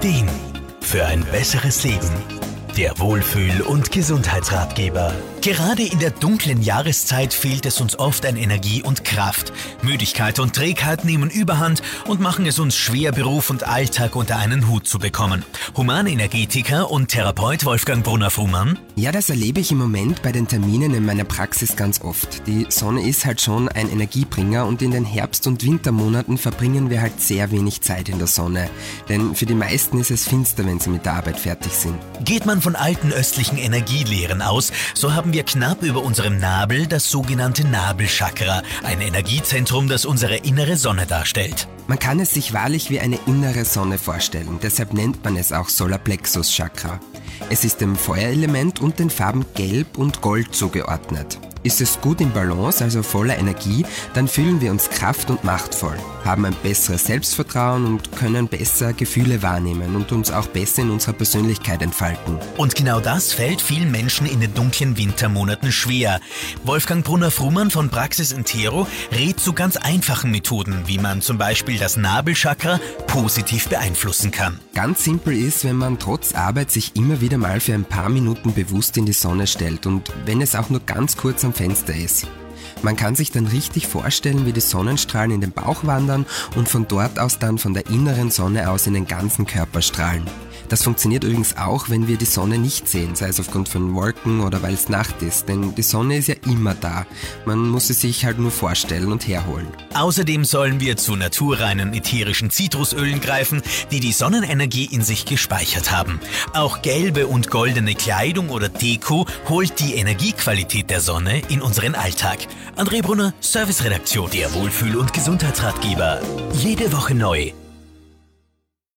Ideen für ein besseres Leben. Der Wohlfühl- und Gesundheitsratgeber. Gerade in der dunklen Jahreszeit fehlt es uns oft an Energie und Kraft. Müdigkeit und Trägheit nehmen Überhand und machen es uns schwer, Beruf und Alltag unter einen Hut zu bekommen. Humanenergetiker und Therapeut Wolfgang Brunner-Frumann. Ja, das erlebe ich im Moment bei den Terminen in meiner Praxis ganz oft. Die Sonne ist halt schon ein Energiebringer und in den Herbst- und Wintermonaten verbringen wir halt sehr wenig Zeit in der Sonne. Denn für die meisten ist es finster, wenn sie mit der Arbeit fertig sind. Geht man von alten östlichen Energielehren aus, so haben wir knapp über unserem Nabel das sogenannte Nabelchakra, ein Energiezentrum, das unsere innere Sonne darstellt. Man kann es sich wahrlich wie eine innere Sonne vorstellen, deshalb nennt man es auch Solarplexus-Chakra. Es ist dem Feuerelement und den Farben Gelb und Gold zugeordnet. Ist es gut im Balance, also voller Energie, dann fühlen wir uns kraft- und machtvoll, haben ein besseres Selbstvertrauen und können besser Gefühle wahrnehmen und uns auch besser in unserer Persönlichkeit entfalten. Und genau das fällt vielen Menschen in den dunklen Wintermonaten schwer. Wolfgang Brunner-Frumann von Praxis Intero rät zu ganz einfachen Methoden, wie man zum Beispiel das Nabelchakra positiv beeinflussen kann. Ganz simpel ist, wenn man trotz Arbeit sich immer wieder mal für ein paar Minuten bewusst in die Sonne stellt und wenn es auch nur ganz kurz am Fenster ist. Man kann sich dann richtig vorstellen, wie die Sonnenstrahlen in den Bauch wandern und von dort aus dann von der inneren Sonne aus in den ganzen Körper strahlen. Das funktioniert übrigens auch, wenn wir die Sonne nicht sehen, sei es aufgrund von Wolken oder weil es Nacht ist, denn die Sonne ist ja immer da. Man muss sie sich halt nur vorstellen und herholen. Außerdem sollen wir zu naturreinen ätherischen Zitrusölen greifen, die die Sonnenenergie in sich gespeichert haben. Auch gelbe und goldene Kleidung oder Deko holt die Energiequalität der Sonne in unseren Alltag. André Brunner, Serviceredaktion, der Wohlfühl- und Gesundheitsratgeber. Jede Woche neu.